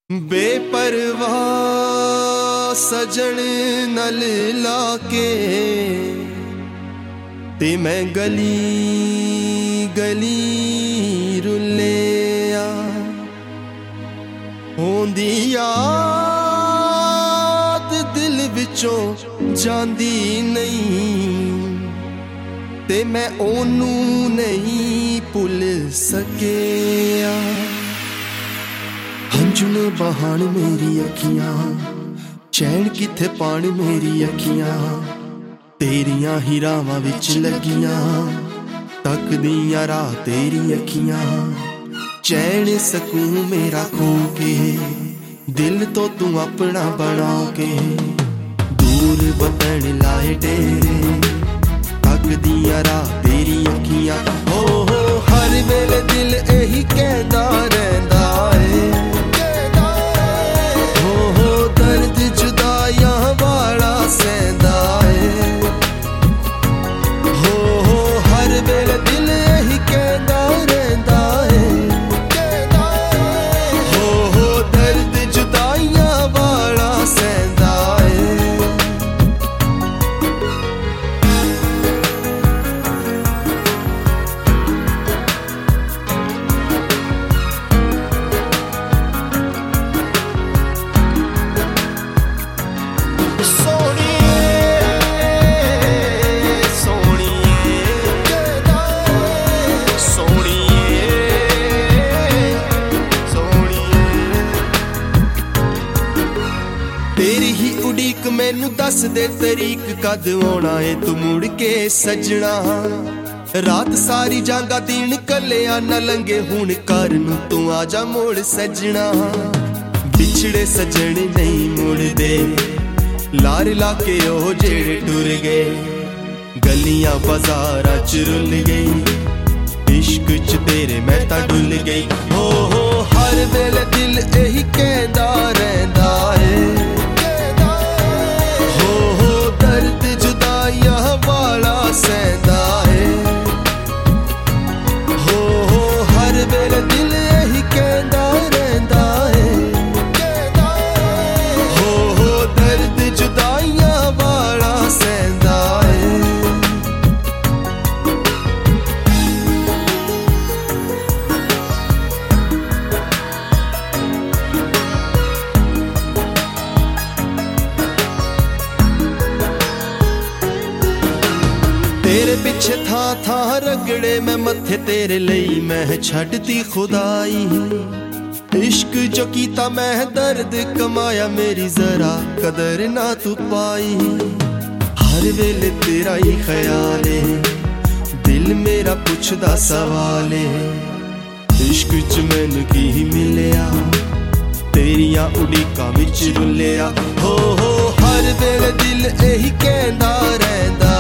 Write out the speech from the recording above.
बेपरवाह सजन नल लाके ते मैं गली गली रुलिया होंदी याद दिल विचों जांदी नहीं ते मैं ओनू नहीं भुल सकिया। हंझू ने बहान मेरी अखियां चैन किथे पान मेरी अखियां तेरियां ही रावां विच लगियां तकदियां राह तेरी अखियां चैन सकून मेरा खो के दिल तो तू अपना बना के दूर वतन लाए डेरे तकदियां राह तेरी अखियां हो हर वेले दिल यही कहदा रहिंदा है दर्द जुदाइयां वाला सहंदा है हो हर वेले दिल यही कहदा रहिंदा है हो दर्द जुदाइयां वाला सहंदा है। तेरी ही उड़ीक मैनू दस दे तरीक कद आना है तू मुड़ के सजना रात सारी जागा दिन कलिया न लंघे हुण घर नू तू आजा मोड़ सजना बिछड़े सजन नहीं मुड़दे लार लाके ओ जेड़े टुर गए गलियां बाजारां च रुल गई इश्क च तेरे मैं तां डुल गई हो हर वेले दिल यही कहदा रहिंदा है दर्द जुदाइयां वाला सहंदा है हो हर वेले दिल यही कहदा रहिंदा है हो दर्द जुदाइयां वाला सहंदा है। तेरे पिछे था रगड़े मैं मत्थे तेरे लई मैं छड्डती खुदाई इश्क जो कीता मैं दर्द कमाया मेरी जरा कदर ना तू पाई हर वेले तेरा ही ख्याल है दिल मेरा पुछदा सवाल है इश्क च मैनू की मिलिया तेरियां उड़ीकां विच रुलिया हो हर वेले दिल यही कहंदा रहिंदा